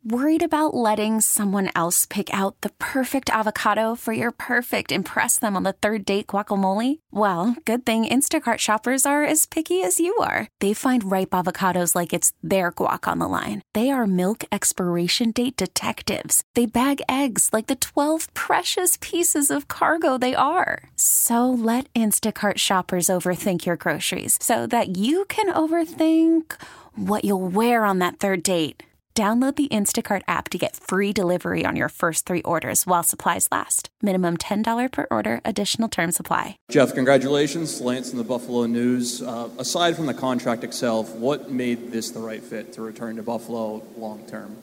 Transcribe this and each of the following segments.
Worried about letting someone else pick out the perfect avocado for your perfect impress them on the third date guacamole? Well, good thing Instacart shoppers are as picky as you are. They find ripe avocados like it's their guac on the line. They are milk expiration date detectives. They bag eggs like the 12 precious pieces of cargo they are. So let Instacart shoppers overthink your groceries so that you can overthink what you'll wear on that third date. Download the Instacart app to get free delivery on your first 3 orders while supplies last. Minimum $10 per order. Additional terms apply. Jeff, congratulations. Lance in the Buffalo News. Aside from the contract itself, what made this the right fit to return to Buffalo long term?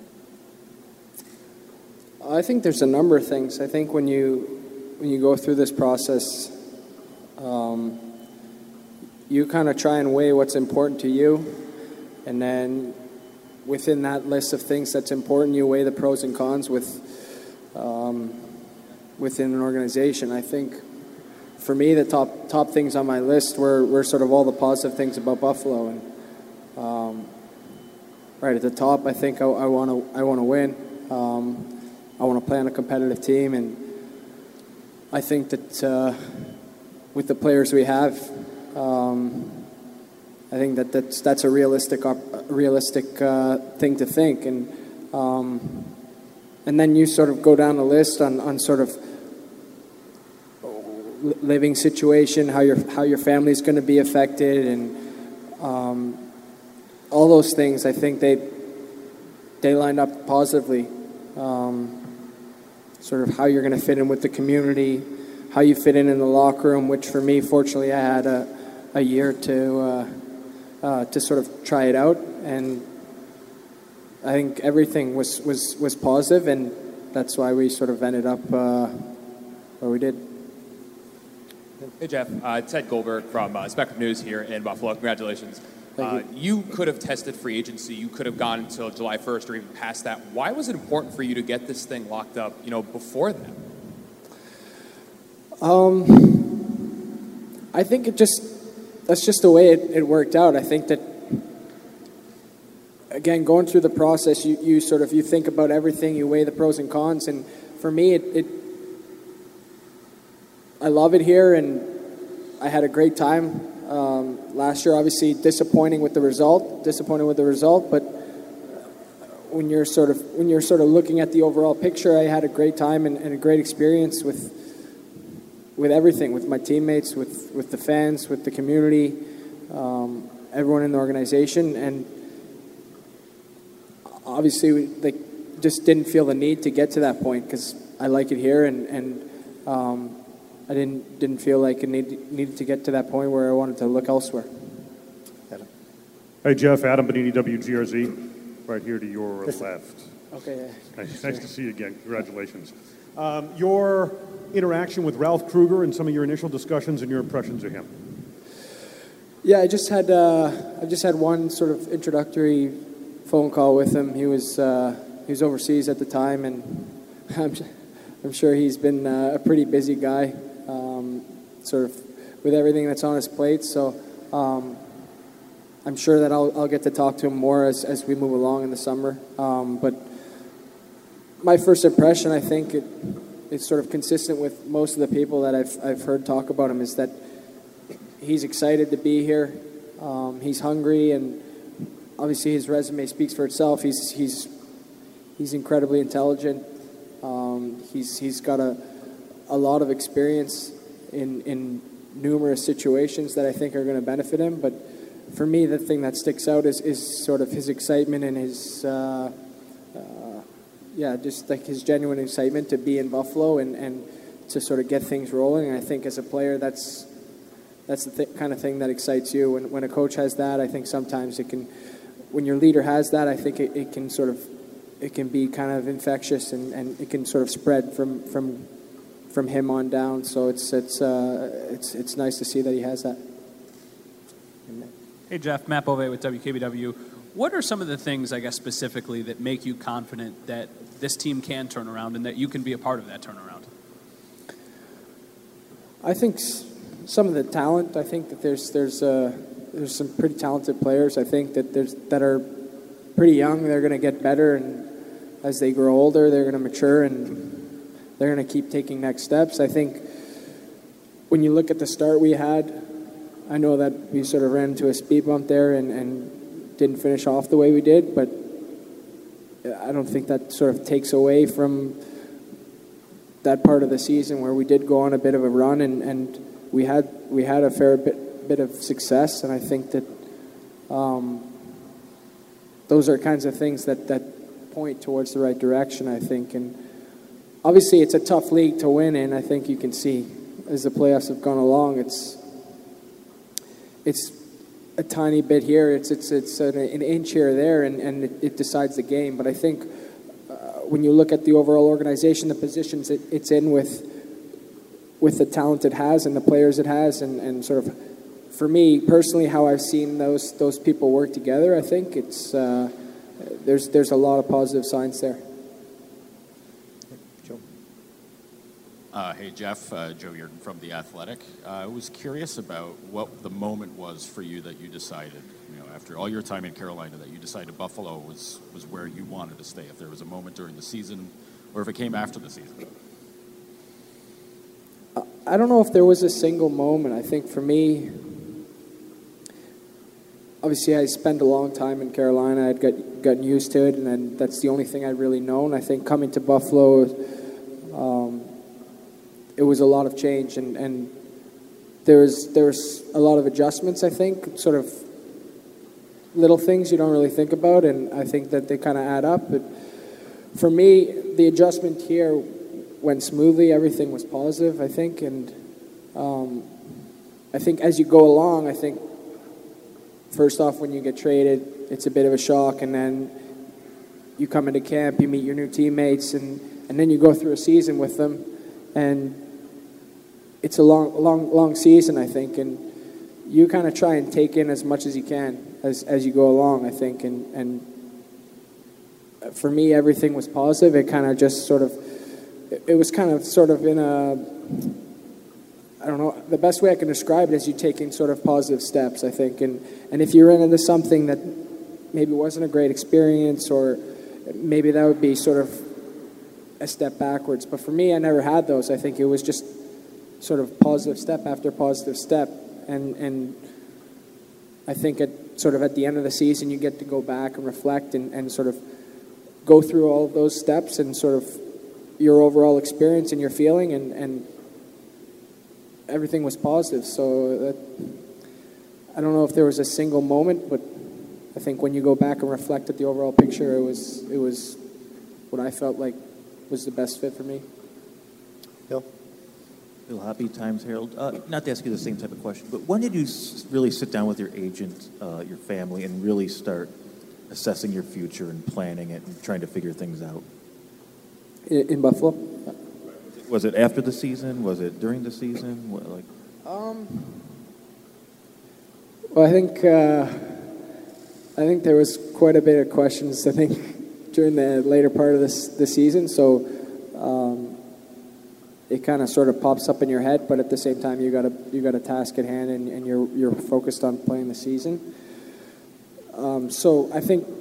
I think there's a number of things. I think when you go through this process, you kind of try and weigh what's important to you, and then within that list of things that's important, you weigh the pros and cons within an organization. I think for me, the top things on my list were sort of all the positive things about Buffalo. And right at the top, I think I want to win. I want to play on a competitive team, and I think that with the players we have, I think that's a realistic thing to think, and then you sort of go down the list on sort of living situation, how your family's going to be affected, and all those things. I think they lined up positively. Sort of how you're going to fit in with the community, how you fit in the locker room, which for me, fortunately, I had a year to sort of try it out, and I think everything was positive, and that's why we sort of ended up where we did. Hey Jeff, Ted Goldberg from Spectrum News here in Buffalo. Congratulations. Thank you could have tested free agency. You could have gone until July 1st or even past that. Why was it important for you to get this thing locked up, before that? I think that's just the way it worked out. I think that, again, going through the process, you think about everything, you weigh the pros and cons, and for me, I love it here, and I had a great time. Last year, obviously, disappointing with the result, but when you're sort of looking at the overall picture, I had a great time and a great experience with everything, with my teammates, with the fans, with the community, everyone in the organization, and obviously we just didn't feel the need to get to that point because I like it here, and I didn't feel like it needed to get to that point where I wanted to look elsewhere. Adam. Hey Jeff, Adam Bonini, WGRZ, right here to your left. Okay. Nice to see you again. Congratulations. Your interaction with Ralph Krueger and some of your initial discussions and your impressions of him. Yeah, I just had one sort of introductory phone call with him. He was overseas at the time, and I'm sure he's been a pretty busy guy, sort of with everything that's on his plate. So I'm sure that I'll get to talk to him more as we move along in the summer. But my first impression, I think it's sort of consistent with most of the people that I've heard talk about him, is that he's excited to be here. He's hungry, and obviously his resume speaks for itself. He's incredibly intelligent. He's got a lot of experience in numerous situations that I think are going to benefit him. But for me, the thing that sticks out is sort of his excitement and his just like his genuine excitement to be in Buffalo and to sort of get things rolling. And I think as a player, that's the kind of thing that excites you. When a coach has that, I think sometimes it can. When your leader has that, I think it can be kind of infectious, and it can sort of spread from him on down. So it's nice to see that he has that. Hey Jeff, Matt Bove with WKBW. What are some of the things, I guess, specifically that make you confident that this team can turn around and that you can be a part of that turnaround? I think some of the talent. I think that there's some pretty talented players. I think that that are pretty young. They're going to get better, and as they grow older, they're going to mature and they're going to keep taking next steps. I think when you look at the start we had, I know that we sort of ran into a speed bump there and didn't finish off the way we did, but I don't think that sort of takes away from that part of the season where we did go on a bit of a run and we had a fair bit of success, and I think that those are kinds of things that point towards the right direction, I think. And obviously it's a tough league to win in. I think you can see as the playoffs have gone along, it's a tiny bit here, it's an inch here or there, and it decides the game. But I think when you look at the overall organization, the positions it's in with the talent it has and the players it has, and sort of, for me personally, how I've seen those people work together, I think it's there's a lot of positive signs there. Joe. Hey, Jeff. Joe Yurden from The Athletic. I was curious about what the moment was for you that you decided, after all your time in Carolina, that you decided Buffalo was where you wanted to stay. If there was a moment during the season, or if it came after the season. I don't know if there was a single moment. I think for me, obviously I spent a long time in Carolina. I'd gotten used to it, and then that's the only thing I'd really known. I think coming to Buffalo, it was a lot of change, and there was a lot of adjustments, I think, sort of little things you don't really think about, and I think that they kind of add up. But for me, the adjustment here went smoothly. Everything was positive, I think, and I think as you go along, I think first off, when you get traded, it's a bit of a shock, and then you come into camp, you meet your new teammates, and then you go through a season with them, and it's a long season, I think, and you kind of try and take in as much as you can as you go along, I think, and for me, everything was positive. It kind of just sort of, it was kind of sort of in a, I don't know, the best way I can describe it is you taking sort of positive steps, I think, and if you ran into something that maybe wasn't a great experience, or maybe that would be sort of a step backwards, but for me, I never had those. I think it was just sort of positive step after positive step, and I think at the end of the season, you get to go back and reflect and sort of go through all of those steps and sort of your overall experience and your feeling, and everything was positive. So I don't know if there was a single moment, but I think when you go back and reflect at the overall picture, it was what I felt like was the best fit for me. Bill? Bill Hoppy, Times Herald. Not to ask you the same type of question, but when did you really sit down with your agent, your family, and really start assessing your future and planning it and trying to figure things out? In Buffalo? Was it after the season? Was it during the season? Well, I think there was quite a bit of questions, I think, during the later part of the season. So it kind of sort of pops up in your head, but at the same time, you got a task at hand, and you're focused on playing the season. So I think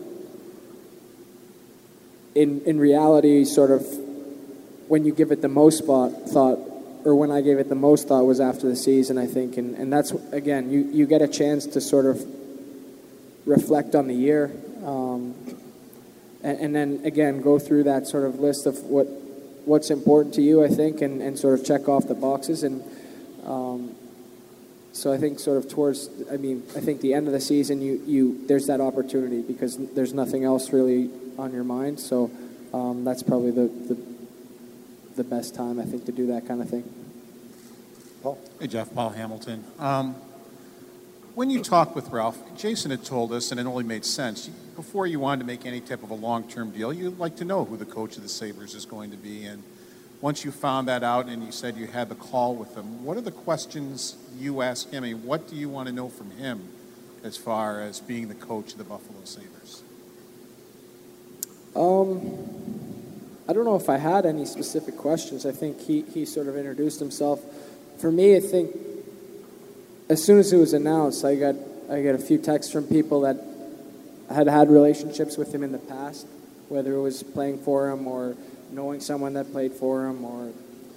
in reality, sort of when you give it the most thought, or when I gave it the most thought, was after the season, I think, and that's, again, you get a chance to sort of reflect on the year, and then again go through that sort of list of what's important to you, I think, and sort of check off the boxes, and so I think sort of I think the end of the season, there's that opportunity because there's nothing else really on your mind, so that's probably the best time, I think, to do that kind of thing. Paul? Hey, Jeff. Paul Hamilton. When you talked with Ralph, Jason had told us, and it only made sense, before you wanted to make any type of a long-term deal, you'd like to know who the coach of the Sabres is going to be. And once you found that out and you said you had the call with him, what are the questions you asked him? I mean, what do you want to know from him as far as being the coach of the Buffalo Sabres? I don't know if I had any specific questions. I think he sort of introduced himself. For me, I think as soon as it was announced, I got a few texts from people that had relationships with him in the past, whether it was playing for him or knowing someone that played for him or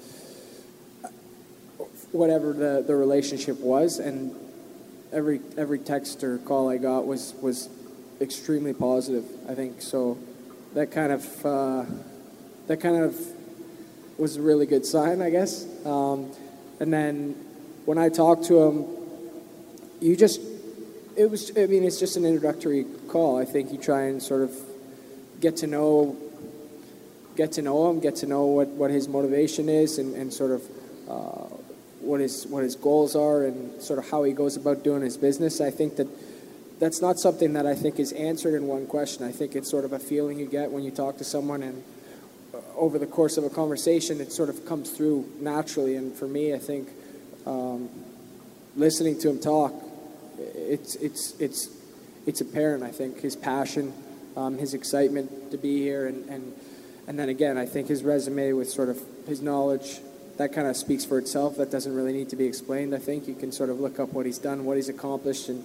whatever the relationship was. And every text or call I got was extremely positive, I think. So that kind of was a really good sign, I guess. And then when I talked to him, it's just an introductory call. I think you try and sort of get to know him, get to know what his motivation is, and sort of what his goals are, and sort of how he goes about doing his business. I think that's not something that I think is answered in one question. I think it's sort of a feeling you get when you talk to someone, and over the course of a conversation, it sort of comes through naturally. And for me, I think listening to him talk, it's apparent. I think his passion, his excitement to be here, and then again, I think his resume with sort of his knowledge, that kind of speaks for itself. That doesn't really need to be explained. I think you can sort of look up what he's done, what he's accomplished, and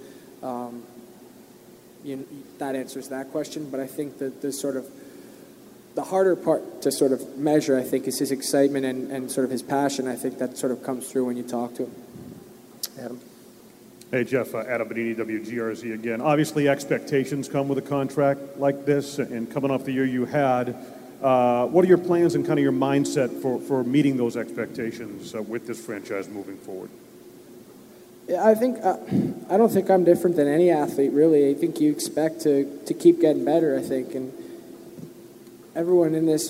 that answers that question. But I think that the harder part to sort of measure, I think, is his excitement and sort of his passion. I think that sort of comes through when you talk to him. Adam. Hey, Jeff, Adam Bonini, WGRZ again. Obviously, expectations come with a contract like this, and coming off the year you had, what are your plans and kind of your mindset for meeting those expectations with this franchise moving forward? Yeah, I think I don't think I'm different than any athlete, really. I think you expect to keep getting better, I think, and everyone in this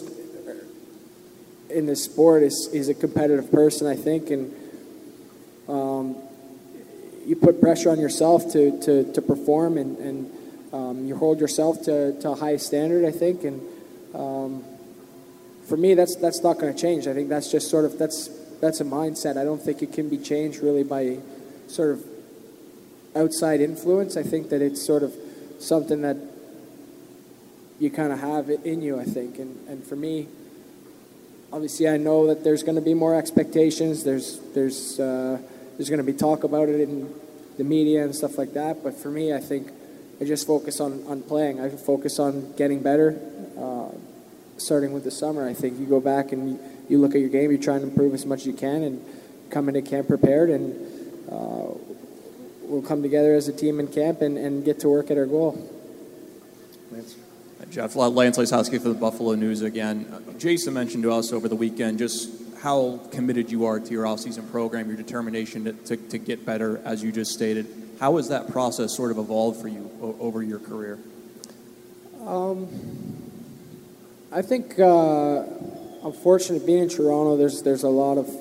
sport is a competitive person, I think, and you put pressure on yourself to perform, and you hold yourself to a high standard, I think, and for me, that's not going to change. I think that's just sort of that's a mindset. I don't think it can be changed really by sort of outside influence. I think that it's sort of something that you kind of have it in you, I think. And for me, obviously, I know that there's going to be more expectations. There's going to be talk about it in the media and stuff like that. But for me, I think I just focus on playing. I focus on getting better. Starting with the summer, I think you go back and you look at your game. You try and improve as much as you can, and come into camp prepared. And we'll come together as a team in camp and get to work at our goal. Thanks. Jeff, Lance Lysowski for the Buffalo News again. Jason mentioned to us over the weekend just how committed you are to your off-season program, your determination to get better, as you just stated. How has that process sort of evolved for you over your career? I think I'm fortunate being in Toronto. There's a lot of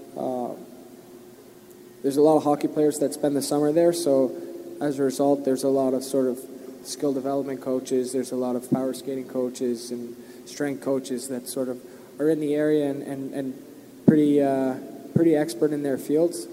hockey players that spend the summer there. So as a result, there's a lot of sort of skill development coaches. There's a lot of power skating coaches and strength coaches that sort of are in the area and pretty expert in their fields.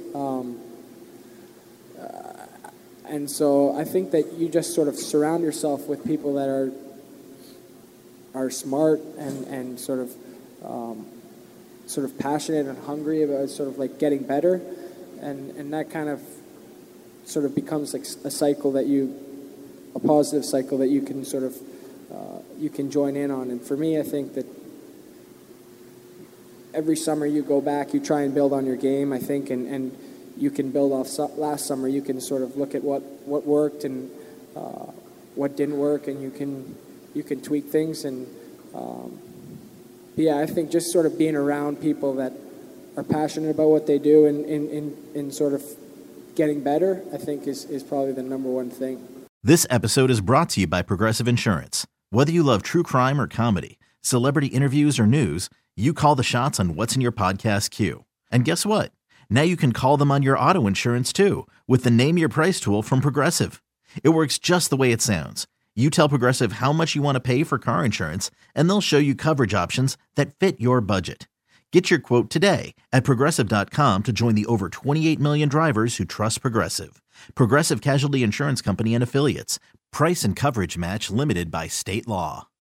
And so I think that you just sort of surround yourself with people that are smart and sort of passionate and hungry about sort of like getting better, and that kind of sort of becomes like a positive cycle that you can sort of you can join in on. And for me, I think that every summer you go back, you try and build on your game, I think, and you can build off last summer. You can sort of look at what worked and what didn't work, and you can tweak things. And I think just sort of being around people that are passionate about what they do and in sort of getting better, I think is probably the number one thing. This episode is brought to you by Progressive Insurance. Whether you love true crime or comedy, celebrity interviews or news, you call the shots on what's in your podcast queue. And guess what? Now you can call them on your auto insurance too with the Name Your Price tool from Progressive. It works just the way it sounds. You tell Progressive how much you want to pay for car insurance, and they'll show you coverage options that fit your budget. Get your quote today at Progressive.com to join the over 28 million drivers who trust Progressive. Progressive Casualty Insurance Company and Affiliates. Price and coverage match limited by state law.